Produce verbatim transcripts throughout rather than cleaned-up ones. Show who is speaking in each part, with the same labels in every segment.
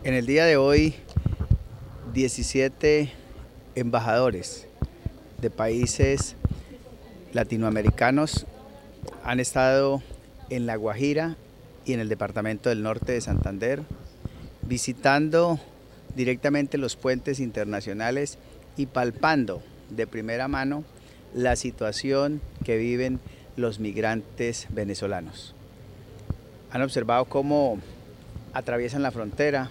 Speaker 1: En el día de hoy, diecisiete embajadores de países latinoamericanos han estado en La Guajira y en el departamento del Norte de Santander, visitando directamente los puentes internacionales y palpando de primera mano la situación que viven los migrantes venezolanos. Han observado cómo atraviesan la frontera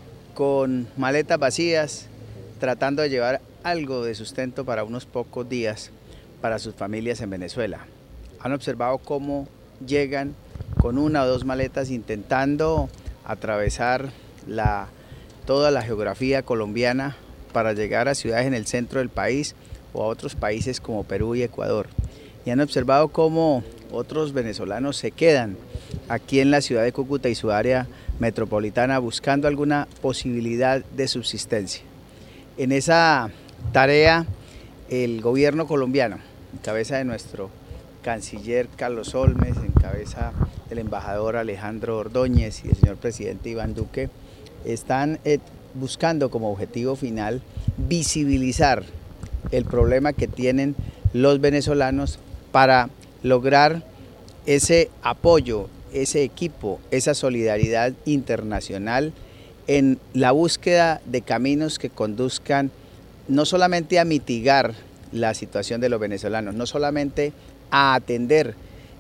Speaker 1: con maletas vacías, tratando de llevar algo de sustento para unos pocos días para sus familias en Venezuela. Han observado cómo llegan con una o dos maletas intentando atravesar la, toda la geografía colombiana para llegar a ciudades en el centro del país o a otros países como Perú y Ecuador. Y han observado cómo otros venezolanos se quedan aquí en la ciudad de Cúcuta y su área metropolitana buscando alguna posibilidad de subsistencia. En esa tarea, el gobierno colombiano, en cabeza de nuestro canciller Carlos Olmes, en cabeza del embajador Alejandro Ordóñez y el señor presidente Iván Duque, están eh, buscando como objetivo final visibilizar el problema que tienen los venezolanos para lograr ese apoyo, ese equipo, esa solidaridad internacional en la búsqueda de caminos que conduzcan no solamente a mitigar la situación de los venezolanos, no solamente a atender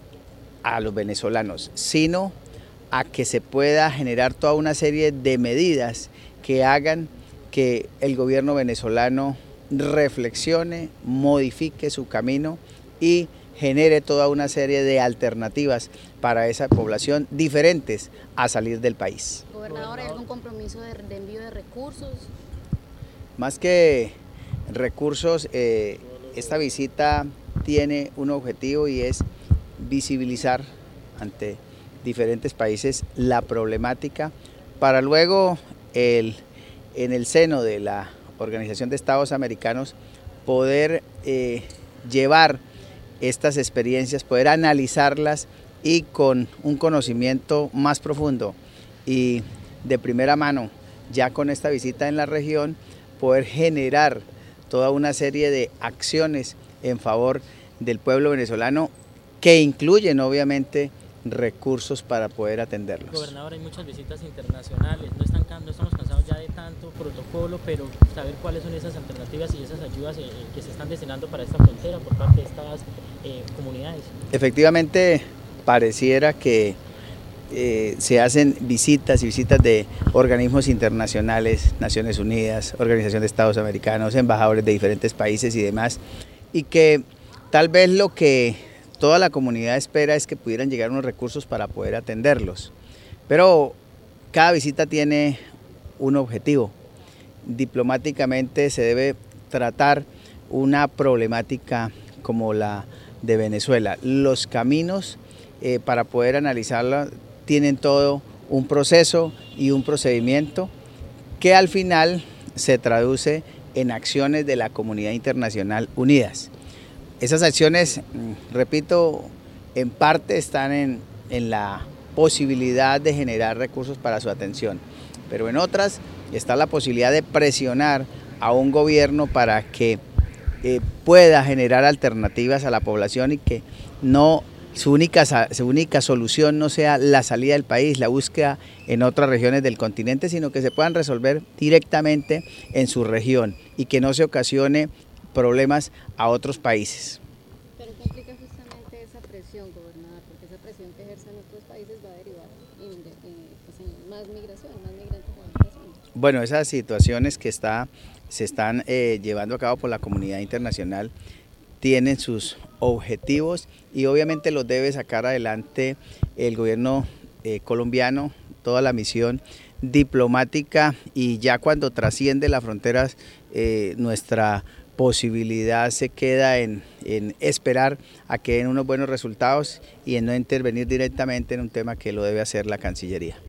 Speaker 1: a los venezolanos, sino a que se pueda generar toda una serie de medidas que hagan que el gobierno venezolano reflexione, modifique su camino y genere toda una serie de alternativas para esa población diferentes a salir del país.
Speaker 2: Gobernador, ¿hay algún compromiso de, de envío de recursos?
Speaker 1: Más que recursos, eh, esta visita tiene un objetivo y es visibilizar ante diferentes países la problemática para luego el, en el seno de la Organización de Estados Americanos poder eh, llevar estas experiencias, poder analizarlas y con un conocimiento más profundo y de primera mano, ya con esta visita en la región, poder generar toda una serie de acciones en favor del pueblo venezolano que incluyen obviamente recursos para poder atenderlos.
Speaker 3: Gobernador, hay muchas visitas internacionales, no, están, no estamos cansados ya de tanto protocolo, pero saber cuáles son esas alternativas y esas ayudas eh, que se están destinando para esta frontera por parte de estas eh, comunidades.
Speaker 1: Efectivamente, pareciera que eh, se hacen visitas y visitas de organismos internacionales, Naciones Unidas, Organización de Estados Americanos, embajadores de diferentes países y demás, y que tal vez lo que toda la comunidad espera es que pudieran llegar unos recursos para poder atenderlos. Pero cada visita tiene un objetivo. Diplomáticamente se debe tratar una problemática como la de Venezuela. Los caminos eh, para poder analizarla tienen todo un proceso y un procedimiento que al final se traduce en acciones de la comunidad internacional unidas. Esas acciones, repito, en parte están en, en la posibilidad de generar recursos para su atención, pero en otras está la posibilidad de presionar a un gobierno para que eh, pueda generar alternativas a la población y que no su única, su única solución no sea la salida del país, la búsqueda en otras regiones del continente, sino que se puedan resolver directamente en su región y que no se ocasione problemas a otros países.
Speaker 2: Pero ¿qué implica justamente esa presión, gobernador? Porque esa presión que ejercen otros países va a derivar en, en, pues en más migración, más migrantes a la zona.
Speaker 1: Bueno, esas situaciones que está, se están eh, llevando a cabo por la comunidad internacional tienen sus objetivos y obviamente los debe sacar adelante el gobierno eh, colombiano, toda la misión diplomática, y ya cuando trasciende las fronteras eh, nuestra posibilidad se queda en, en esperar a que den unos buenos resultados y en no intervenir directamente en un tema que lo debe hacer la Cancillería.